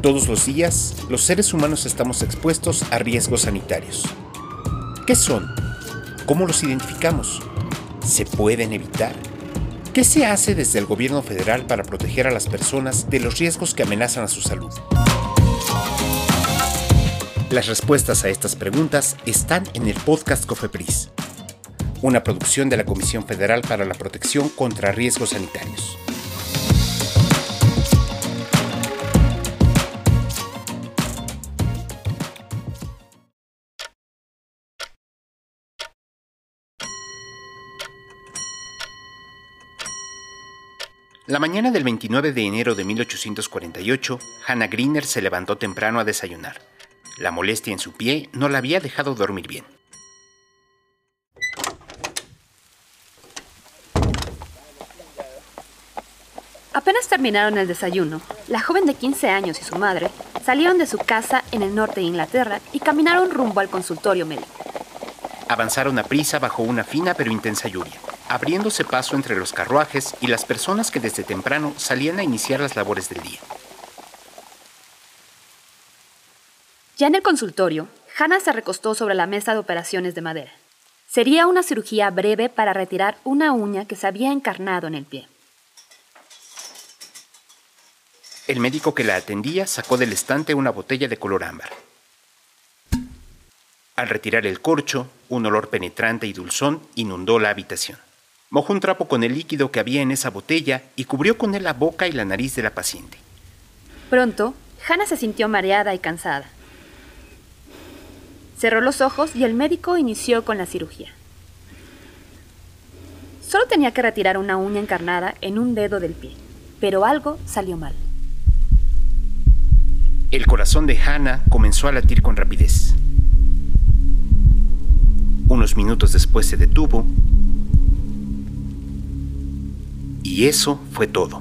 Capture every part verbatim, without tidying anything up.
Todos los días, los seres humanos estamos expuestos a riesgos sanitarios. ¿Qué son? ¿Cómo los identificamos? ¿Se pueden evitar? ¿Qué se hace desde el gobierno federal para proteger a las personas de los riesgos que amenazan a su salud? Las respuestas a estas preguntas están en el podcast COFEPRIS, una producción de la Comisión Federal para la Protección contra Riesgos Sanitarios. La mañana del veintinueve de enero de mil ochocientos cuarenta y ocho, Hannah Greener se levantó temprano a desayunar. La molestia en su pie no la había dejado dormir bien. Apenas terminaron el desayuno, la joven de quince años y su madre salieron de su casa en el norte de Inglaterra y caminaron rumbo al consultorio médico. Avanzaron a prisa bajo una fina pero intensa lluvia, abriéndose paso entre los carruajes y las personas que desde temprano salían a iniciar las labores del día. Ya en el consultorio, Hannah se recostó sobre la mesa de operaciones de madera. Sería una cirugía breve para retirar una uña que se había encarnado en el pie. El médico que la atendía sacó del estante una botella de color ámbar. Al retirar el corcho, un olor penetrante y dulzón inundó la habitación. Mojó un trapo con el líquido que había en esa botella y cubrió con él la boca y la nariz de la paciente. Pronto, Hannah se sintió mareada y cansada. Cerró los ojos y el médico inició con la cirugía. Solo tenía que retirar una uña encarnada en un dedo del pie, pero algo salió mal. El corazón de Hannah comenzó a latir con rapidez. Unos minutos después se detuvo y eso fue todo.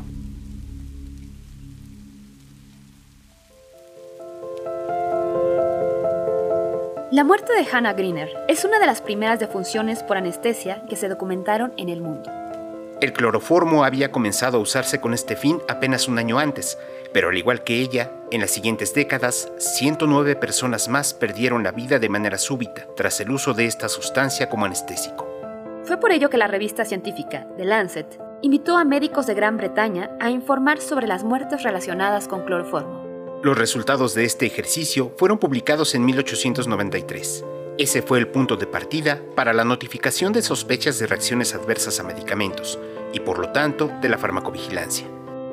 La muerte de Hannah Greener es una de las primeras defunciones por anestesia que se documentaron en el mundo. El cloroformo había comenzado a usarse con este fin apenas un año antes, pero al igual que ella, en las siguientes décadas, ciento nueve personas más perdieron la vida de manera súbita tras el uso de esta sustancia como anestésico. Fue por ello que la revista científica The Lancet invitó a médicos de Gran Bretaña a informar sobre las muertes relacionadas con cloroformo. Los resultados de este ejercicio fueron publicados en mil ochocientos noventa y tres. Ese fue el punto de partida para la notificación de sospechas de reacciones adversas a medicamentos y, por lo tanto, de la farmacovigilancia.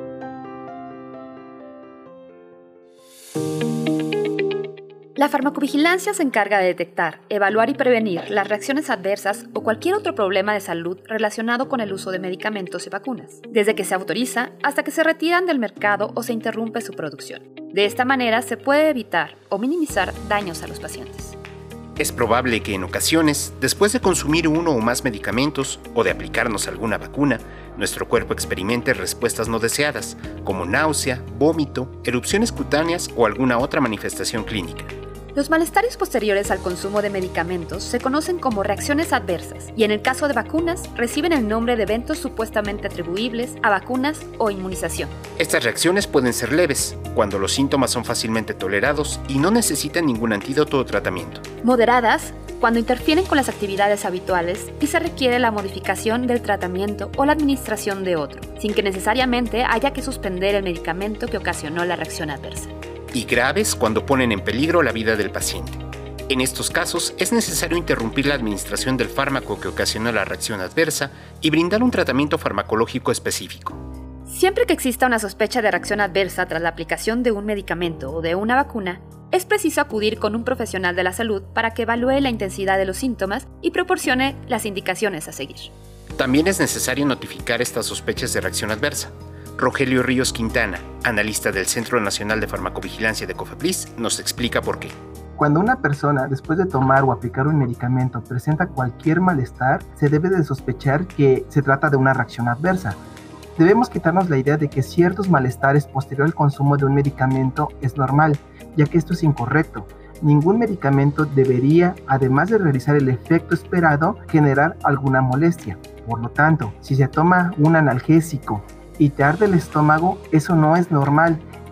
La farmacovigilancia se encarga de detectar, evaluar y prevenir las reacciones adversas o cualquier otro problema de salud relacionado con el uso de medicamentos y vacunas, desde que se autoriza hasta que se retiran del mercado o se interrumpe su producción. De esta manera se puede evitar o minimizar daños a los pacientes. Es probable que en ocasiones, después de consumir uno o más medicamentos o de aplicarnos alguna vacuna, nuestro cuerpo experimente respuestas no deseadas, como náusea, vómito, erupciones cutáneas o alguna otra manifestación clínica. Los malestares posteriores al consumo de medicamentos se conocen como reacciones adversas y en el caso de vacunas reciben el nombre de eventos supuestamente atribuibles a vacunas o inmunización. Estas reacciones pueden ser leves, cuando los síntomas son fácilmente tolerados y no necesitan ningún antídoto o tratamiento. Moderadas, cuando interfieren con las actividades habituales y se requiere la modificación del tratamiento o la administración de otro, sin que necesariamente haya que suspender el medicamento que ocasionó la reacción adversa. Y graves cuando ponen en peligro la vida del paciente. En estos casos es necesario interrumpir la administración del fármaco que ocasionó la reacción adversa y brindar un tratamiento farmacológico específico. Siempre que exista una sospecha de reacción adversa tras la aplicación de un medicamento o de una vacuna, es preciso acudir con un profesional de la salud para que evalúe la intensidad de los síntomas y proporcione las indicaciones a seguir. También es necesario notificar estas sospechas de reacción adversa. Rogelio Ríos Quintana, analista del Centro Nacional de Farmacovigilancia de COFEPRIS, nos explica por qué. Cuando una persona, después de tomar o aplicar un medicamento, presenta cualquier malestar, se debe de sospechar que se trata de una reacción adversa. Debemos quitarnos la idea de que ciertos malestares posterior al consumo de un medicamento es normal, ya que esto es incorrecto. Ningún medicamento debería, además de realizar el efecto esperado, generar alguna molestia. Por lo tanto, si se toma un analgésico y te arde el estómago, eso no es normal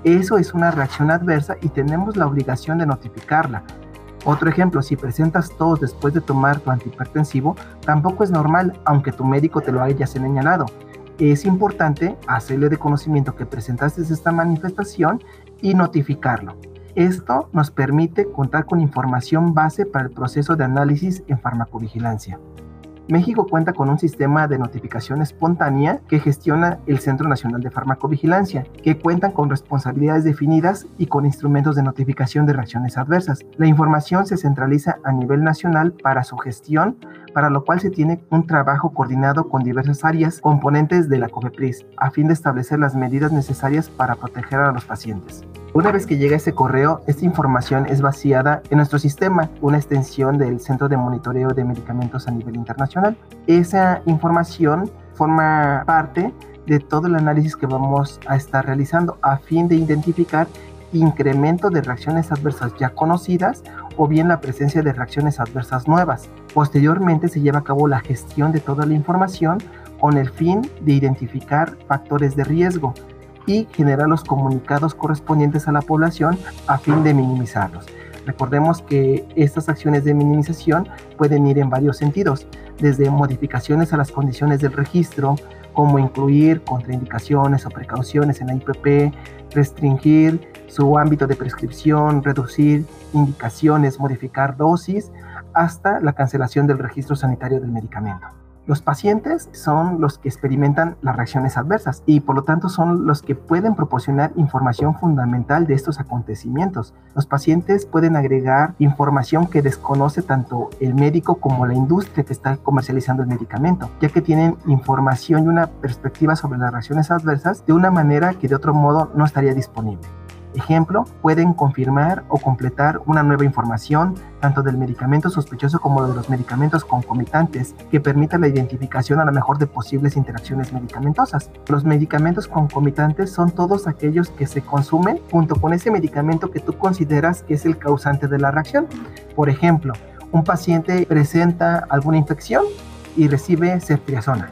Eso es una reacción adversa y tenemos la obligación de notificarla. Otro ejemplo, si presentas tos después de tomar tu antihipertensivo, tampoco es normal, aunque tu médico te lo haya señalado. Es importante hacerle de conocimiento que presentaste esta manifestación y notificarlo. Esto nos permite contar con información base para el proceso de análisis en farmacovigilancia. México cuenta con un sistema de notificación espontánea que gestiona el Centro Nacional de Farmacovigilancia, que cuentan con responsabilidades definidas y con instrumentos de notificación de reacciones adversas. La información se centraliza a nivel nacional para su gestión, para lo cual se tiene un trabajo coordinado con diversas áreas componentes de la COFEPRIS, a fin de establecer las medidas necesarias para proteger a los pacientes. Una vez que llega ese correo, esta información es vaciada en nuestro sistema, una extensión del Centro de Monitoreo de Medicamentos a nivel internacional. Esa información forma parte de todo el análisis que vamos a estar realizando a fin de identificar incremento de reacciones adversas ya conocidas o bien la presencia de reacciones adversas nuevas. Posteriormente se lleva a cabo la gestión de toda la información con el fin de identificar factores de riesgo y generar los comunicados correspondientes a la población a fin de minimizarlos. Recordemos que estas acciones de minimización pueden ir en varios sentidos, desde modificaciones a las condiciones del registro, como incluir contraindicaciones o precauciones en la I P P, restringir su ámbito de prescripción, reducir indicaciones, modificar dosis, hasta la cancelación del registro sanitario del medicamento. Los pacientes son los que experimentan las reacciones adversas y por lo tanto son los que pueden proporcionar información fundamental de estos acontecimientos. Los pacientes pueden agregar información que desconoce tanto el médico como la industria que está comercializando el medicamento, ya que tienen información y una perspectiva sobre las reacciones adversas de una manera que de otro modo no estaría disponible. Ejemplo, pueden confirmar o completar una nueva información tanto del medicamento sospechoso como de los medicamentos concomitantes que permitan la identificación a lo mejor de posibles interacciones medicamentosas. Los medicamentos concomitantes son todos aquellos que se consumen junto con ese medicamento que tú consideras que es el causante de la reacción. Por ejemplo, un paciente presenta alguna infección y recibe ceftriaxona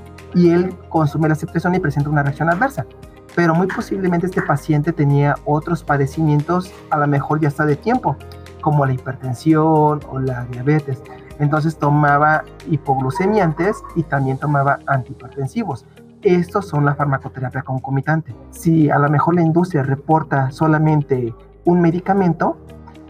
y él consume la ceftriaxona y presenta una reacción adversa. Pero muy posiblemente este paciente tenía otros padecimientos, a lo mejor ya está de tiempo, como la hipertensión o la diabetes. Entonces tomaba hipoglucemiantes y también tomaba antihipertensivos. Estos son la farmacoterapia concomitante. Si a lo mejor la industria reporta solamente un medicamento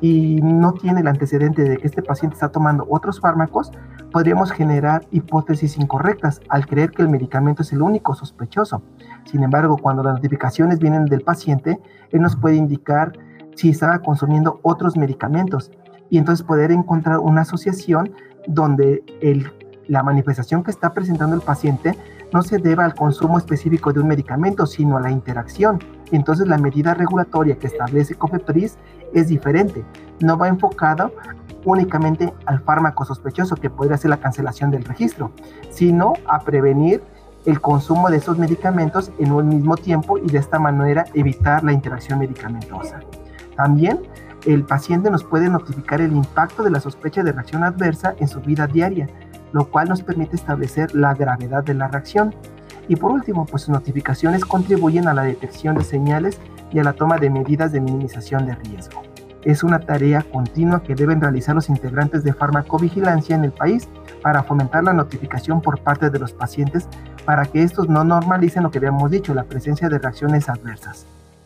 y no tiene el antecedente de que este paciente está tomando otros fármacos, podríamos generar hipótesis incorrectas al creer que el medicamento es el único sospechoso. Sin embargo, cuando las notificaciones vienen del paciente, él nos puede indicar si estaba consumiendo otros medicamentos y entonces poder encontrar una asociación donde el, la manifestación que está presentando el paciente no se deba al consumo específico de un medicamento, sino a la interacción. Y entonces la medida regulatoria que establece COFEPRIS es diferente, no va enfocado únicamente al fármaco sospechoso, que podría ser la cancelación del registro, sino a prevenir el consumo de esos medicamentos en un mismo tiempo y de esta manera evitar la interacción medicamentosa. También el paciente nos puede notificar el impacto de la sospecha de reacción adversa en su vida diaria, lo cual nos permite establecer la gravedad de la reacción. Y por último, pues sus notificaciones contribuyen a la detección de señales y a la toma de medidas de minimización de riesgo. Es una tarea continua que deben realizar los integrantes de farmacovigilancia en el país para fomentar la notificación por parte de los pacientes para que estos no normalicen lo que habíamos dicho, la presencia de reacciones adversas.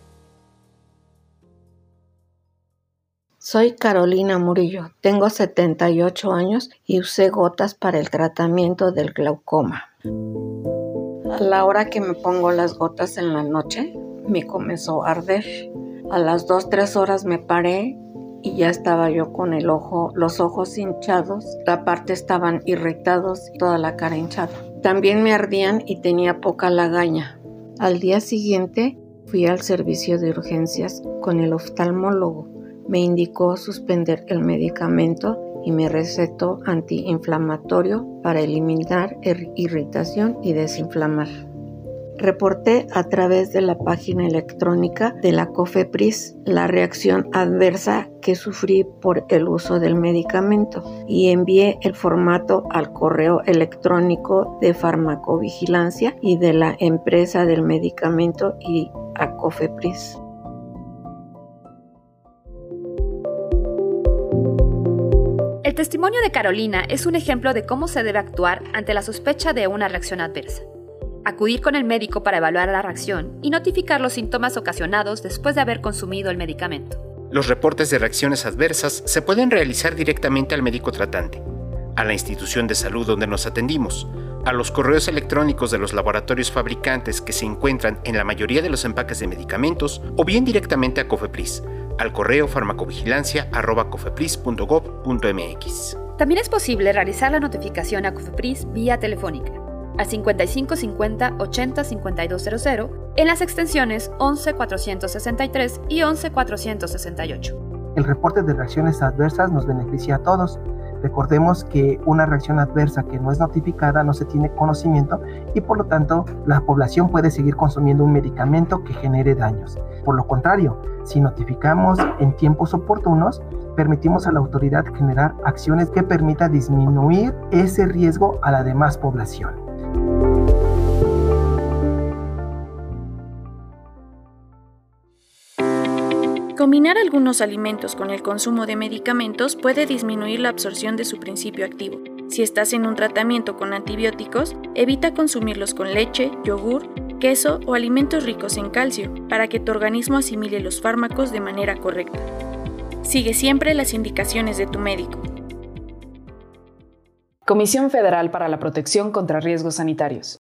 Soy Carolina Murillo, tengo setenta y ocho años y usé gotas para el tratamiento del glaucoma. A la hora que me pongo las gotas en la noche, me comenzó a arder. A las dos, tres horas me paré y ya estaba yo con el ojo, los ojos hinchados, la parte estaban irritados, toda la cara hinchada. También me ardían y tenía poca lagaña. Al día siguiente fui al servicio de urgencias con el oftalmólogo. Me indicó suspender el medicamento y me recetó antiinflamatorio para eliminar irritación y desinflamar. Reporté a través de la página electrónica de la COFEPRIS la reacción adversa que sufrí por el uso del medicamento y envié el formato al correo electrónico de farmacovigilancia y de la empresa del medicamento y a COFEPRIS. El testimonio de Carolina es un ejemplo de cómo se debe actuar ante la sospecha de una reacción adversa. Acudir con el médico para evaluar la reacción y notificar los síntomas ocasionados después de haber consumido el medicamento. Los reportes de reacciones adversas se pueden realizar directamente al médico tratante, a la institución de salud donde nos atendimos, a los correos electrónicos de los laboratorios fabricantes que se encuentran en la mayoría de los empaques de medicamentos o bien directamente a COFEPRIS, al correo farmacovigilancia arroba cofepris punto gob punto mx. También es posible realizar la notificación a COFEPRIS vía telefónica, al cincuenta y cinco cincuenta ochenta cincuenta y dos cero cero, en las extensiones once cuatrocientos sesenta y tres y once cuatrocientos sesenta y ocho. El reporte de reacciones adversas nos beneficia a todos. Recordemos que una reacción adversa que no es notificada no se tiene conocimiento y por lo tanto la población puede seguir consumiendo un medicamento que genere daños. Por lo contrario, si notificamos en tiempos oportunos, permitimos a la autoridad generar acciones que permitan disminuir ese riesgo a la demás población. Combinar algunos alimentos con el consumo de medicamentos puede disminuir la absorción de su principio activo. Si estás en un tratamiento con antibióticos, evita consumirlos con leche, yogur, queso o alimentos ricos en calcio para que tu organismo asimile los fármacos de manera correcta. Sigue siempre las indicaciones de tu médico. Comisión Federal para la Protección contra Riesgos Sanitarios.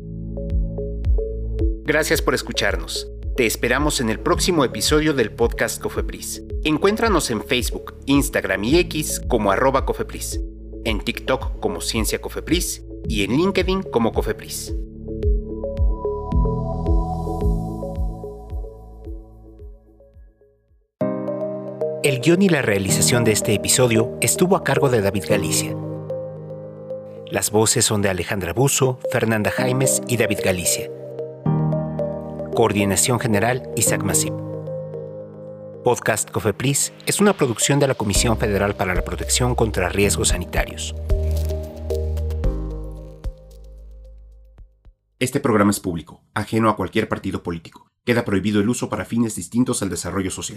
Gracias por escucharnos. Te esperamos en el próximo episodio del podcast COFEPRIS. Encuéntranos en Facebook, Instagram y X como arroba COFEPRIS, en TikTok como Ciencia COFEPRIS y en LinkedIn como COFEPRIS. El guión y la realización de este episodio estuvo a cargo de David Galicia. Las voces son de Alejandra Buzo, Fernanda Jaimes y David Galicia. Coordinación General, Isaac Masip. Podcast COFEPRIS es una producción de la Comisión Federal para la Protección contra Riesgos Sanitarios. Este programa es público, ajeno a cualquier partido político. Queda prohibido el uso para fines distintos al desarrollo social.